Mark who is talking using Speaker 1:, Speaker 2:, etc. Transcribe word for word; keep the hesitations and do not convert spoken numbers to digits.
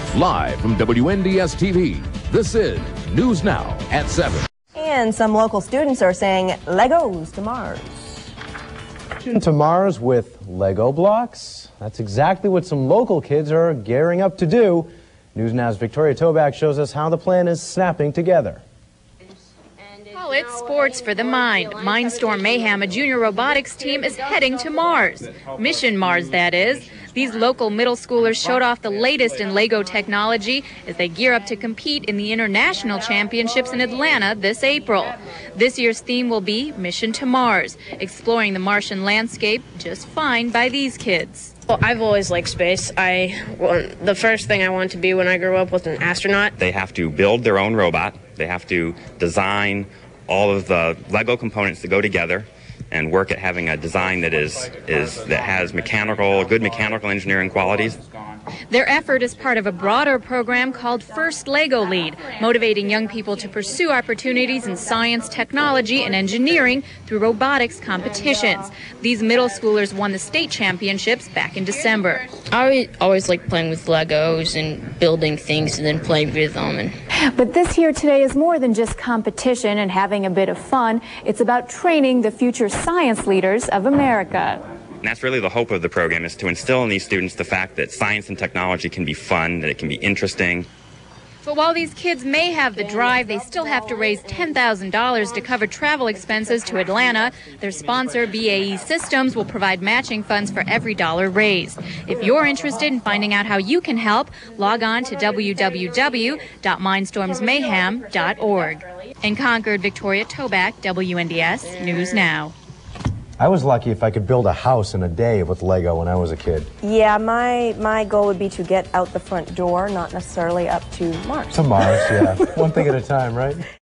Speaker 1: Live from W N D S T V, this is News Now at seven.
Speaker 2: And some local students are saying Legos to Mars.
Speaker 3: To Mars with Lego blocks? That's exactly what some local kids are gearing up to do. News Now's Victoria Toback shows us how the plan is snapping together.
Speaker 4: Call it sports for the mind. Mindstorm Mayhem, a junior robotics team, is heading to Mars. Mission Mars, that is. These local middle schoolers showed off the latest in Lego technology as they gear up to compete in the International Championships in Atlanta this April. This year's theme will be Mission to Mars, exploring the Martian landscape just fine by these kids.
Speaker 5: Well, I've always liked space. I want, the first thing I wanted to be when I grew up was an astronaut.
Speaker 6: They have to build their own robot. They have to design all of the Lego components that go together and work at having a design that is is that has mechanical, good mechanical engineering qualities.
Speaker 4: Their effort is part of a broader program called First Lego Lead, motivating young people to pursue opportunities in science, technology, and engineering through robotics competitions. These middle schoolers won the state championships back in December.
Speaker 7: I always like playing with Legos and building things and then playing with them. And
Speaker 8: But this here today is more than just competition and having a bit of fun. It's about training the future science leaders of America.
Speaker 6: And that's really the hope of the program, is to instill in these students the fact that science and technology can be fun, that it can be interesting.
Speaker 4: But while these kids may have the drive, they still have to raise ten thousand dollars to cover travel expenses to Atlanta. Their sponsor, B A E Systems, will provide matching funds for every dollar raised. If you're interested in finding out how you can help, log on to w w w dot mindstorms mayhem dot org. In Concord, Victoria Toback, W N D S News Now.
Speaker 3: I was lucky if I could build a house in a day with Lego when I was a kid.
Speaker 2: Yeah, my, my goal would be to get out the front door, not necessarily up to Mars.
Speaker 3: To Mars, yeah. One thing at a time, right?